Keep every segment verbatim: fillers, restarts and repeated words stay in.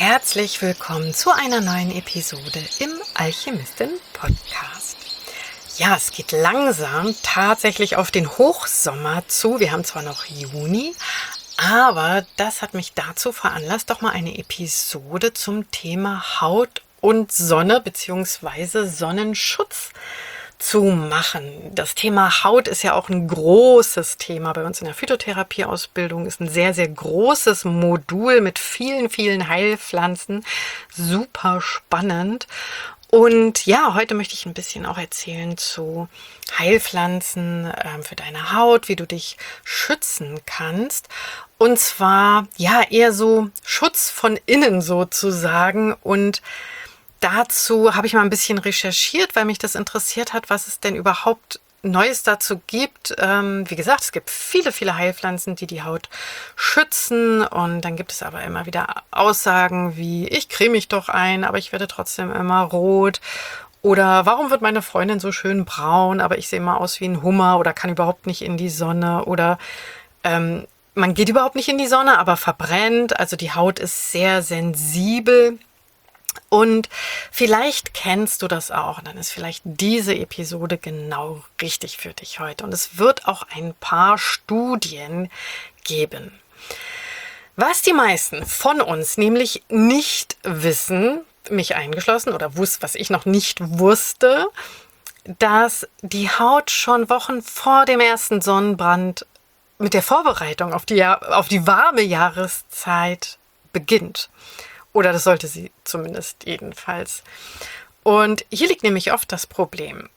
Herzlich willkommen zu einer neuen Episode im Alchemistin-Podcast. Ja, es geht langsam tatsächlich auf den Hochsommer zu. Wir haben zwar noch Juni, aber das hat mich dazu veranlasst, doch mal eine Episode zum Thema Haut und Sonne bzw. Sonnenschutz zu machen. Das Thema Haut ist ja auch ein großes Thema bei uns in der Phytotherapieausbildung, ist ein sehr, sehr großes Modul mit vielen, vielen Heilpflanzen. Super spannend. Und ja, heute möchte ich ein bisschen auch erzählen zu Heilpflanzen äh, für deine Haut, wie du dich schützen kannst. Und zwar ja eher so Schutz von innen sozusagen. Und dazu habe ich mal ein bisschen recherchiert, weil mich das interessiert hat, was es denn überhaupt Neues dazu gibt. Ähm, wie gesagt, es gibt viele, viele Heilpflanzen, die die Haut schützen. Und dann gibt es aber immer wieder Aussagen wie, ich creme mich doch ein, aber ich werde trotzdem immer rot. Oder warum wird meine Freundin so schön braun, aber ich sehe immer aus wie ein Hummer oder kann überhaupt nicht in die Sonne. Oder ähm, man geht überhaupt nicht in die Sonne, aber verbrennt. Also die Haut ist sehr sensibel. Und vielleicht kennst du das auch, dann ist vielleicht diese Episode genau richtig für dich heute. Und es wird auch ein paar Studien geben. Was die meisten von uns nämlich nicht wissen, mich eingeschlossen oder wusste, was ich noch nicht wusste, dass die Haut schon Wochen vor dem ersten Sonnenbrand mit der Vorbereitung auf die, auf die warme Jahreszeit beginnt. Oder das sollte sie zumindest jedenfalls. Und hier liegt nämlich oft das Problem.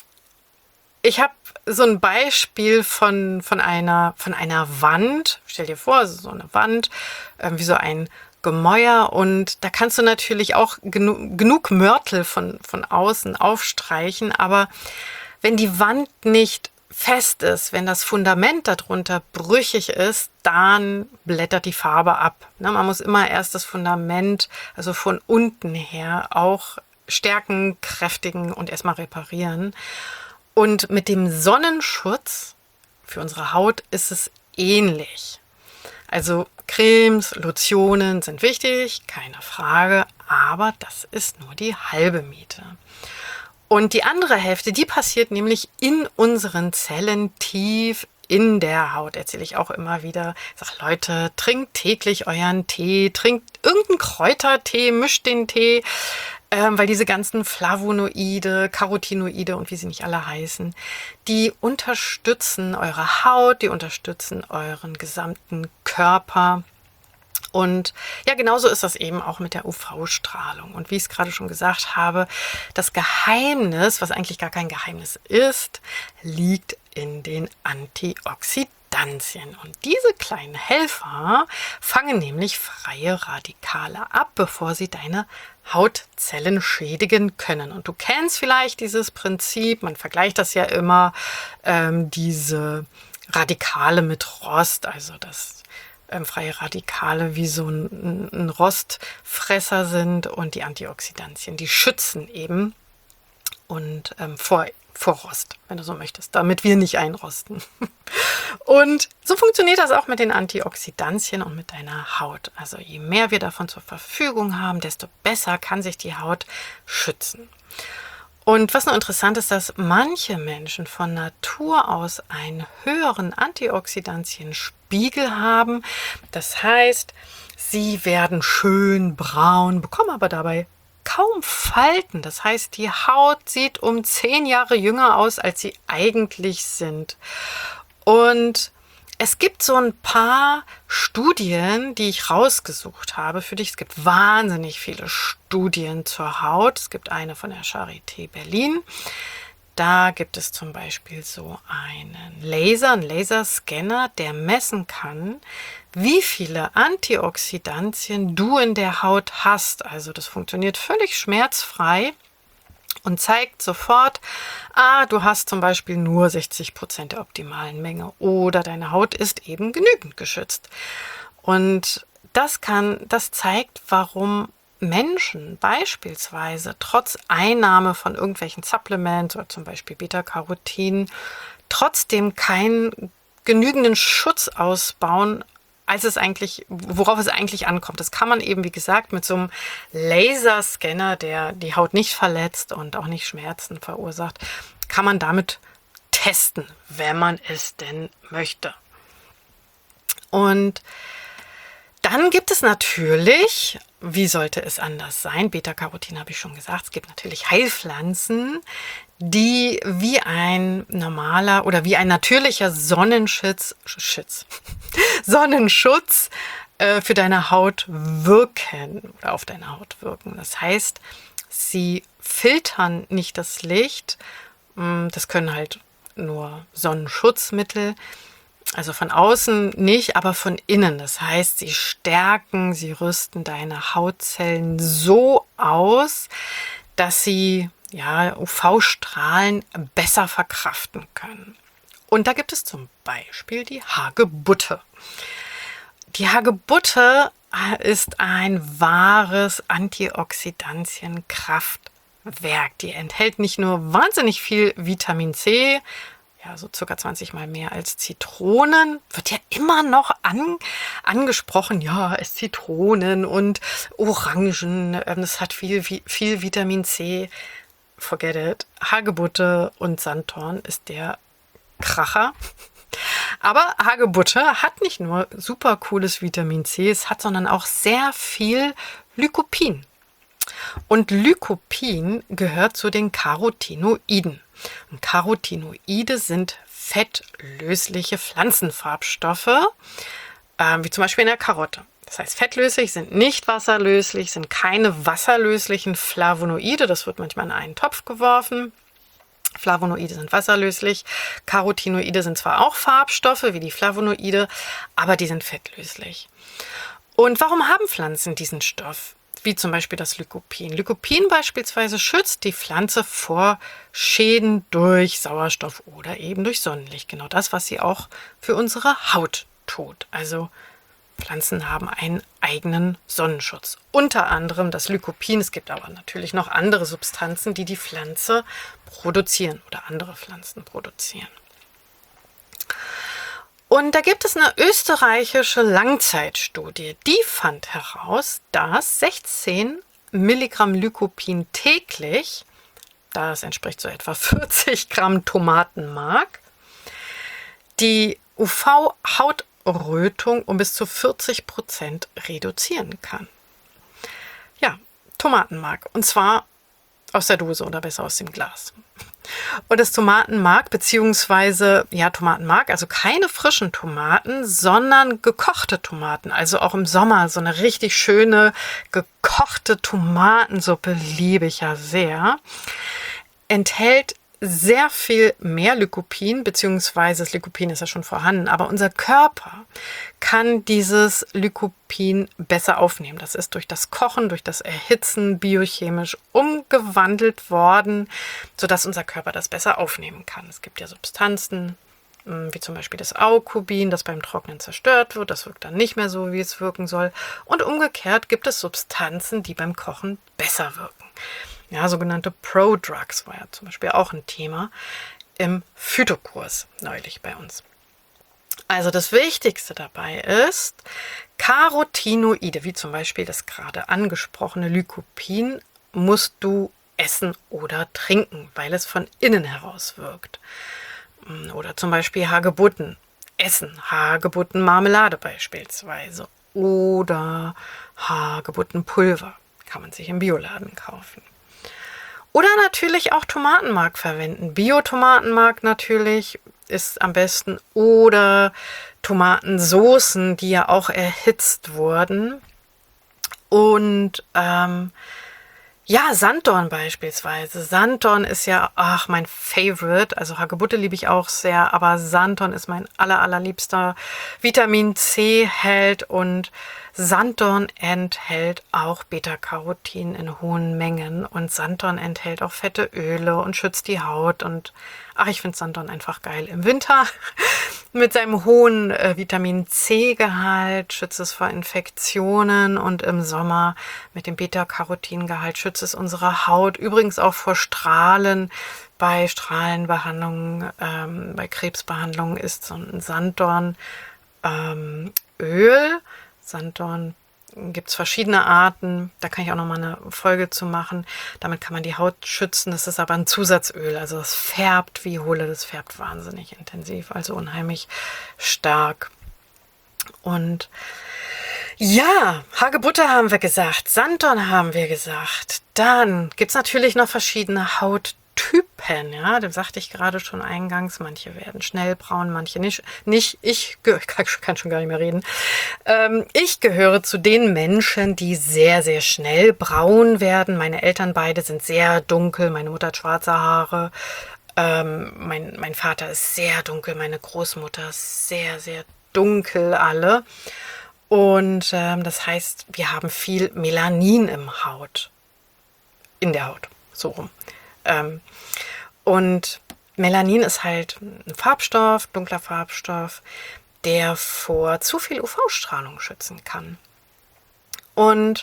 Ich habe so ein Beispiel von, von, einer, von einer Wand. Stell dir vor, so eine Wand, äh, wie so ein Gemäuer. Und da kannst du natürlich auch genu- genug Mörtel von, von außen aufstreichen. Aber wenn die Wand nicht fest ist, wenn das Fundament darunter brüchig ist, dann blättert die Farbe ab. Ne, man muss immer erst das Fundament, also von unten her, auch stärken, kräftigen und erstmal reparieren. Und mit dem Sonnenschutz für unsere Haut ist es ähnlich. Also Cremes, Lotionen sind wichtig, keine Frage, aber das ist nur die halbe Miete. Und die andere Hälfte, die passiert nämlich in unseren Zellen tief in der Haut. Erzähle ich auch immer wieder. Ich sage, Leute, trinkt täglich euren Tee, trinkt irgendeinen Kräutertee, mischt den Tee, ähm, weil diese ganzen Flavonoide, Carotinoide und wie sie nicht alle heißen, die unterstützen eure Haut, die unterstützen euren gesamten Körper. Und ja, genauso ist das eben auch mit der U V-Strahlung. Und wie ich es gerade schon gesagt habe, das Geheimnis, was eigentlich gar kein Geheimnis ist, liegt in den Antioxidantien. Und diese kleinen Helfer fangen nämlich freie Radikale ab, bevor sie deine Hautzellen schädigen können. Und du kennst vielleicht dieses Prinzip, man vergleicht das ja immer, ähm, diese Radikale mit Rost, also das Ähm, freie Radikale wie so ein, ein Rostfresser sind und die Antioxidantien, die schützen eben und ähm, vor, vor Rost, wenn du so möchtest, damit wir nicht einrosten. Und so funktioniert das auch mit den Antioxidantien und mit deiner Haut. Also je mehr wir davon zur Verfügung haben, desto besser kann sich die Haut schützen. Und was noch interessant ist, dass manche Menschen von Natur aus einen höheren Antioxidantienspiegel haben. Das heißt, sie werden schön braun, bekommen aber dabei kaum Falten. Das heißt, die Haut sieht um zehn Jahre jünger aus, als sie eigentlich sind. Und es gibt so ein paar Studien, die ich rausgesucht habe für dich. Es gibt wahnsinnig viele Studien zur Haut. Es gibt eine von der Charité Berlin. Da gibt es zum Beispiel so einen Laser, einen Laserscanner, der messen kann, wie viele Antioxidantien du in der Haut hast. Also das funktioniert völlig schmerzfrei. Und zeigt sofort, ah, du hast zum Beispiel nur sechzig Prozent der optimalen Menge oder deine Haut ist eben genügend geschützt. Und das kann, das zeigt, warum Menschen beispielsweise trotz Einnahme von irgendwelchen Supplements oder zum Beispiel Beta-Carotin trotzdem keinen genügenden Schutz ausbauen als es eigentlich, worauf es eigentlich ankommt. Das kann man eben, wie gesagt, mit so einem Laserscanner, der die Haut nicht verletzt und auch nicht Schmerzen verursacht, kann man damit testen, wenn man es denn möchte. Und dann gibt es natürlich, wie sollte es anders sein? Beta-Carotin habe ich schon gesagt. Es gibt natürlich Heilpflanzen, die wie ein normaler oder wie ein natürlicher Sonnenschutz, Schutz, Sonnenschutz äh, für deine Haut wirken oder auf deine Haut wirken. Das heißt, sie filtern nicht das Licht. Das können halt nur Sonnenschutzmittel. Also von außen nicht, aber von innen. Das heißt, sie stärken, sie rüsten deine Hautzellen so aus, dass sie ja, U V-Strahlen besser verkraften können. Und da gibt es zum Beispiel die Hagebutte. Die Hagebutte ist ein wahres Antioxidantienkraftwerk. Die enthält nicht nur wahnsinnig viel Vitamin C, ja, so circa zwanzig Mal mehr als Zitronen. Wird ja immer noch an, angesprochen, ja, es Zitronen und Orangen, es hat viel, viel Vitamin C. Forget it. Hagebutte und Sanddorn ist der Kracher. Aber Hagebutte hat nicht nur super cooles Vitamin C, es hat, sondern auch sehr viel Lycopin. Und Lycopin gehört zu den Carotinoiden. Und Carotinoide sind fettlösliche Pflanzenfarbstoffe, äh, wie zum Beispiel in der Karotte. Das heißt, fettlöslich, sind nicht wasserlöslich, sind keine wasserlöslichen Flavonoide. Das wird manchmal in einen Topf geworfen. Flavonoide sind wasserlöslich. Carotinoide sind zwar auch Farbstoffe wie die Flavonoide, aber die sind fettlöslich. Und warum haben Pflanzen diesen Stoff? Wie zum Beispiel das Lycopin. Lycopin beispielsweise schützt die Pflanze vor Schäden durch Sauerstoff oder eben durch Sonnenlicht. Genau das, was sie auch für unsere Haut tut. Also Pflanzen haben einen eigenen Sonnenschutz. Unter anderem das Lycopin. Es gibt aber natürlich noch andere Substanzen, die die Pflanze produzieren oder andere Pflanzen produzieren. Und da gibt es eine österreichische Langzeitstudie, die fand heraus, dass sechzehn Milligramm Lycopin täglich, das entspricht so etwa vierzig Gramm Tomatenmark, die U V-Hautrötung um bis zu vierzig Prozent reduzieren kann. Ja, Tomatenmark. Und zwar aus der Dose oder besser aus dem Glas. Und das Tomatenmark, beziehungsweise, ja, Tomatenmark, also keine frischen Tomaten, sondern gekochte Tomaten. Also auch im Sommer so eine richtig schöne gekochte Tomatensuppe, liebe ich ja sehr, enthält sehr viel mehr Lycopin, beziehungsweise das Lycopin ist ja schon vorhanden, aber unser Körper kann dieses Lycopin besser aufnehmen. Das ist durch das Kochen, durch das Erhitzen biochemisch umgewandelt worden, sodass unser Körper das besser aufnehmen kann. Es gibt ja Substanzen, wie zum Beispiel das Aucubin, das beim Trocknen zerstört wird. Das wirkt dann nicht mehr so, wie es wirken soll. Und umgekehrt gibt es Substanzen, die beim Kochen besser wirken. Ja, sogenannte Pro-Drugs war ja zum Beispiel auch ein Thema im Phytokurs neulich bei uns. Also das Wichtigste dabei ist, Carotinoide, wie zum Beispiel das gerade angesprochene Lycopin, musst du essen oder trinken, weil es von innen heraus wirkt. Oder zum Beispiel Hagebutten essen, Hagebuttenmarmelade beispielsweise. Oder Hagebuttenpulver kann man sich im Bioladen kaufen. Oder natürlich auch Tomatenmark verwenden. Bio-Tomatenmark natürlich ist am besten. Oder Tomatensoßen, die ja auch erhitzt wurden. Und ähm, ja, Sanddorn beispielsweise. Sanddorn ist ja, ach, mein Favorite. Also Hagebutte liebe ich auch sehr, aber Sanddorn ist mein aller, allerliebster. Vitamin C hält und Sanddorn enthält auch Beta-Carotin in hohen Mengen und Sanddorn enthält auch fette Öle und schützt die Haut und ach, ich finde Sanddorn einfach geil. Im Winter mit seinem hohen äh, Vitamin C-Gehalt schützt es vor Infektionen und im Sommer mit dem Beta-Carotin-Gehalt schützt es unsere Haut. Übrigens auch vor Strahlen. Bei Strahlenbehandlungen, ähm, bei Krebsbehandlungen ist so ein Sanddorn ähm, Sanddornöl. Sanddorn gibt es verschiedene Arten. Da kann ich auch noch mal eine Folge zu machen. Damit kann man die Haut schützen. Das ist aber ein Zusatzöl. Also das färbt wie Hulle. Das färbt wahnsinnig intensiv. Also unheimlich stark. Und ja, Hagebutte haben wir gesagt. Sanddorn haben wir gesagt. Dann gibt es natürlich noch verschiedene Hauttypen. Ja, das sagte ich gerade schon eingangs. Manche werden schnell braun, manche nicht. Nicht ich, ich kann schon gar nicht mehr reden. Ähm, ich gehöre zu den Menschen, die sehr, sehr schnell braun werden. Meine Eltern beide sind sehr dunkel. Meine Mutter hat schwarze Haare. Ähm, mein, mein Vater ist sehr dunkel. Meine Großmutter ist sehr, sehr dunkel alle. Und ähm, das heißt, wir haben viel Melanin im Haut. In der Haut, so rum. Ähm, und Melanin ist halt ein Farbstoff, dunkler Farbstoff, der vor zu viel U V-Strahlung schützen kann. Und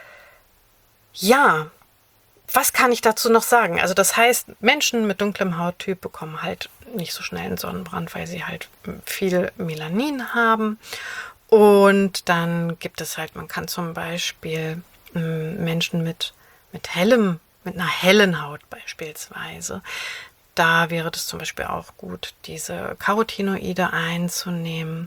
ja, was kann ich dazu noch sagen? Also das heißt, Menschen mit dunklem Hauttyp bekommen halt nicht so schnell einen Sonnenbrand, weil sie halt viel Melanin haben. Und dann gibt es halt, man kann zum Beispiel ähm, Menschen mit, mit hellem, mit einer hellen Haut beispielsweise, da wäre das zum Beispiel auch gut, diese Carotinoide einzunehmen.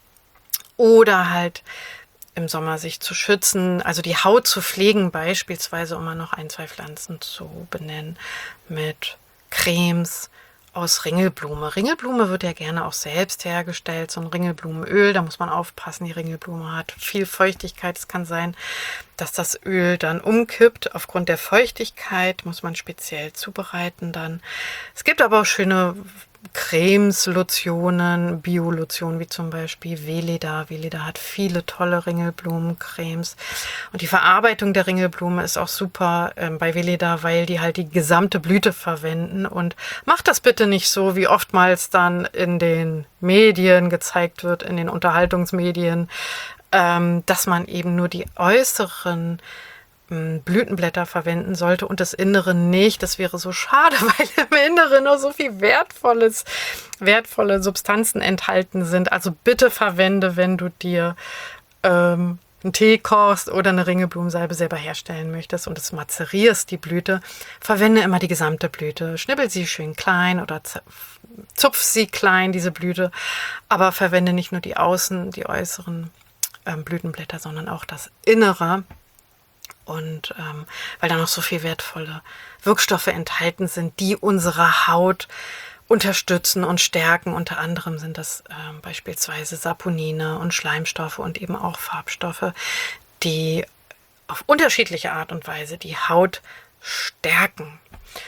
Oder halt im Sommer sich zu schützen, also die Haut zu pflegen, beispielsweise, um mal noch ein, zwei Pflanzen zu benennen, mit Cremes aus Ringelblume. Ringelblume wird ja gerne auch selbst hergestellt, so ein Ringelblumenöl, da muss man aufpassen, die Ringelblume hat viel Feuchtigkeit. Es kann sein, dass das Öl dann umkippt. Aufgrund der Feuchtigkeit muss man speziell zubereiten dann. Es gibt aber auch schöne Cremes, Lotionen, Bio-Lotionen, wie zum Beispiel Weleda. Weleda hat viele tolle Ringelblumencremes. Und die Verarbeitung der Ringelblume ist auch super ähm, bei Weleda, weil die halt die gesamte Blüte verwenden. Und macht das bitte nicht so, wie oftmals dann in den Medien gezeigt wird, in den Unterhaltungsmedien, ähm, dass man eben nur die äußeren Blütenblätter verwenden sollte und das Innere nicht. Das wäre so schade, weil im Inneren noch so viel wertvolles, wertvolle Substanzen enthalten sind. Also bitte verwende, wenn du dir ähm, einen Tee kochst oder eine Ringelblumensalbe selber herstellen möchtest und es mazerierst, die Blüte, verwende immer die gesamte Blüte. Schnibbel sie schön klein oder zupf sie klein, diese Blüte, aber verwende nicht nur die Außen, die äußeren ähm, Blütenblätter, sondern auch das Innere. Und ähm, weil da noch so viel wertvolle Wirkstoffe enthalten sind, die unsere Haut unterstützen und stärken. Unter anderem sind das ähm, beispielsweise Saponine und Schleimstoffe und eben auch Farbstoffe, die auf unterschiedliche Art und Weise die Haut stärken.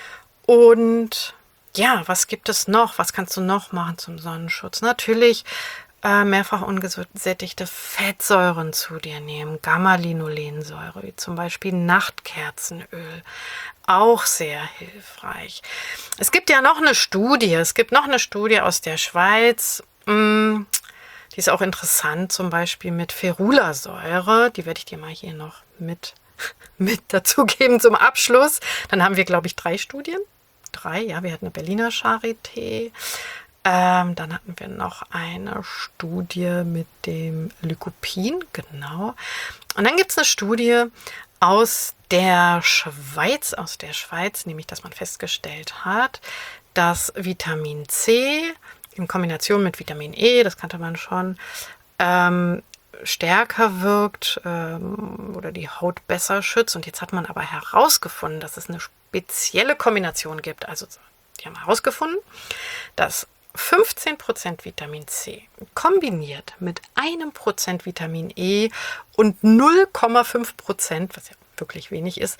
Und ja, was gibt es noch? Was kannst du noch machen zum Sonnenschutz? Natürlich Äh, mehrfach ungesättigte Fettsäuren zu dir nehmen, Gamma-Linolensäure, wie zum Beispiel Nachtkerzenöl, auch sehr hilfreich. Es gibt ja noch eine Studie, es gibt noch eine Studie aus der Schweiz, mh, die ist auch interessant, zum Beispiel mit Ferulasäure, die werde ich dir mal hier noch mit, mit dazugeben zum Abschluss. Dann haben wir, glaube ich, drei Studien. Drei, ja, wir hatten eine Berliner Charité. Ähm, dann hatten wir noch eine Studie mit dem Lycopin, genau. Und dann gibt es eine Studie aus der Schweiz, aus der Schweiz, nämlich, dass man festgestellt hat, dass Vitamin C in Kombination mit Vitamin E, das kannte man schon, ähm, stärker wirkt ähm, oder die Haut besser schützt. Und jetzt hat man aber herausgefunden, dass es eine spezielle Kombination gibt. Also die haben herausgefunden, dass fünfzehn Prozent Vitamin C kombiniert mit einem Prozent Vitamin E und null Komma fünf Prozent, was ja wirklich wenig ist,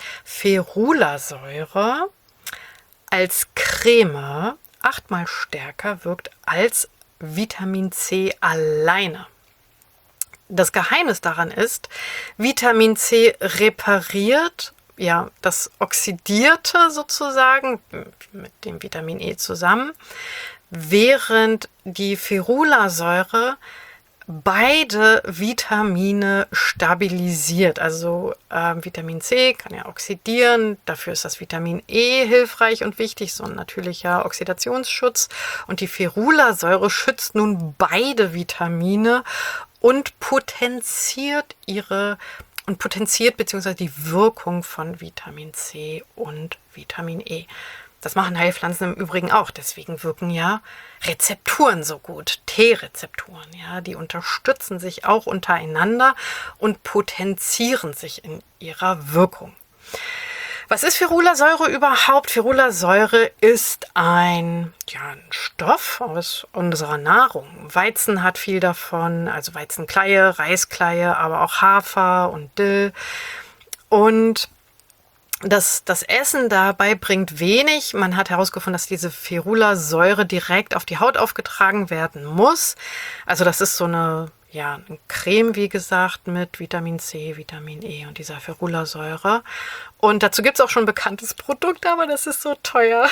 Ferulasäure als Creme achtmal stärker wirkt als Vitamin C alleine. Das Geheimnis daran ist, Vitamin C repariert ja das Oxidierte sozusagen mit dem Vitamin E zusammen, während die Ferulasäure beide Vitamine stabilisiert. Also äh, Vitamin C kann ja oxidieren, dafür ist das Vitamin E hilfreich und wichtig, so ein natürlicher Oxidationsschutz. Und die Ferulasäure schützt nun beide Vitamine und potenziert ihre und potenziert bzw. die Wirkung von Vitamin C und Vitamin E. Das machen Heilpflanzen im Übrigen auch. Deswegen wirken ja Rezepturen so gut. T-Rezepturen, ja, die unterstützen sich auch untereinander und potenzieren sich in ihrer Wirkung. Was ist Ferulasäure überhaupt? Ferulasäure ist ein, ja, ein Stoff aus unserer Nahrung. Weizen hat viel davon, also Weizenkleie, Reiskleie, aber auch Hafer und Dill. Und Das, das Essen dabei bringt wenig. Man hat herausgefunden, dass diese Ferulasäure direkt auf die Haut aufgetragen werden muss. Also das ist so eine, ja, eine Creme, wie gesagt, mit Vitamin C, Vitamin E und dieser Ferulasäure. Und dazu gibt es auch schon ein bekanntes Produkt, aber das ist so teuer.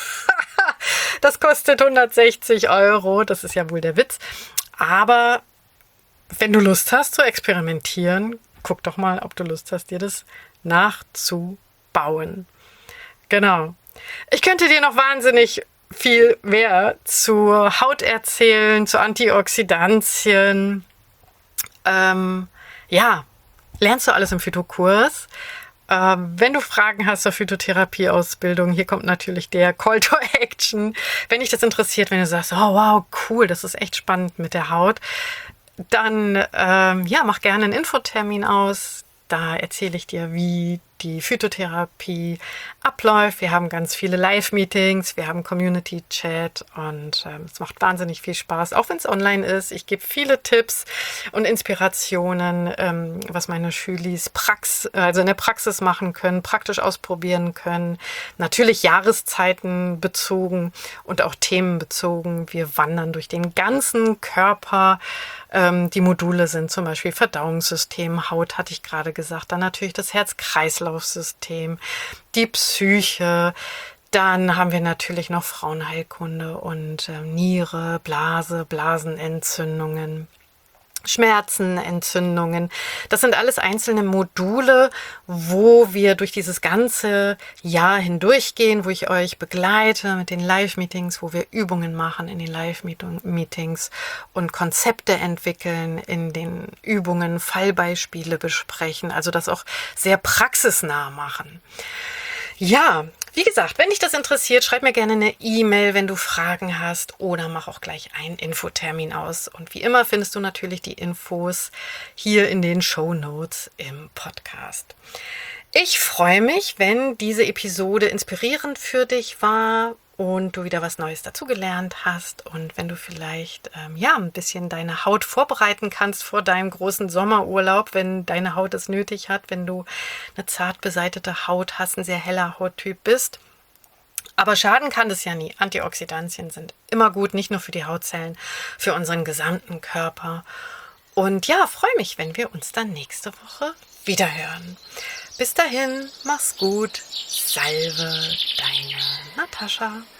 Das kostet hundertsechzig Euro. Das ist ja wohl der Witz. Aber wenn du Lust hast zu experimentieren, guck doch mal, ob du Lust hast, dir das nachzubauen. Bauen. Genau. Ich könnte dir noch wahnsinnig viel mehr zur Haut erzählen, zu Antioxidantien. Ähm, ja, lernst du alles im Phytokurs. Ähm, wenn du Fragen hast zur Phytotherapie-Ausbildung, hier kommt natürlich der Call to Action. Wenn dich das interessiert, wenn du sagst, oh wow, cool, das ist echt spannend mit der Haut, dann ähm, ja, mach gerne einen Infotermin aus. Da erzähle ich dir, wie die Phytotherapie abläuft. Wir haben ganz viele Live-Meetings, wir haben Community-Chat und ähm, es macht wahnsinnig viel Spaß, auch wenn es online ist. Ich gebe viele Tipps und Inspirationen, ähm, was meine Schülis Prax also in der Praxis machen können, praktisch ausprobieren können. Natürlich Jahreszeiten bezogen und auch themenbezogen. Wir wandern durch den ganzen Körper. Ähm, die Module sind zum Beispiel Verdauungssystem, Haut hatte ich gerade gesagt, dann natürlich das Herz-Kreislauf-System, die Psyche, dann haben wir natürlich noch Frauenheilkunde und äh, Niere, Blase, Blasenentzündungen, Schmerzen, Entzündungen. Das sind alles einzelne Module, wo wir durch dieses ganze Jahr hindurchgehen, wo ich euch begleite mit den Live-Meetings, wo wir Übungen machen in den Live-Meetings und Konzepte entwickeln in den Übungen, Fallbeispiele besprechen, also das auch sehr praxisnah machen. Ja, wie gesagt, wenn dich das interessiert, schreib mir gerne eine E-Mail, wenn du Fragen hast oder mach auch gleich einen Infotermin aus. Und wie immer findest du natürlich die Infos hier in den Shownotes im Podcast. Ich freue mich, wenn diese Episode inspirierend für dich war und du wieder was Neues dazugelernt hast und wenn du vielleicht ähm, ja ein bisschen deine Haut vorbereiten kannst vor deinem großen Sommerurlaub, wenn deine Haut es nötig hat, wenn du eine zart beseitete Haut hast, ein sehr heller Hauttyp bist. Aber schaden kann das ja nie. Antioxidantien sind immer gut, nicht nur für die Hautzellen, für unseren gesamten Körper. Und ja, freue mich, wenn wir uns dann nächste Woche wiederhören. Bis dahin, mach's gut. Salve, deine Natascha.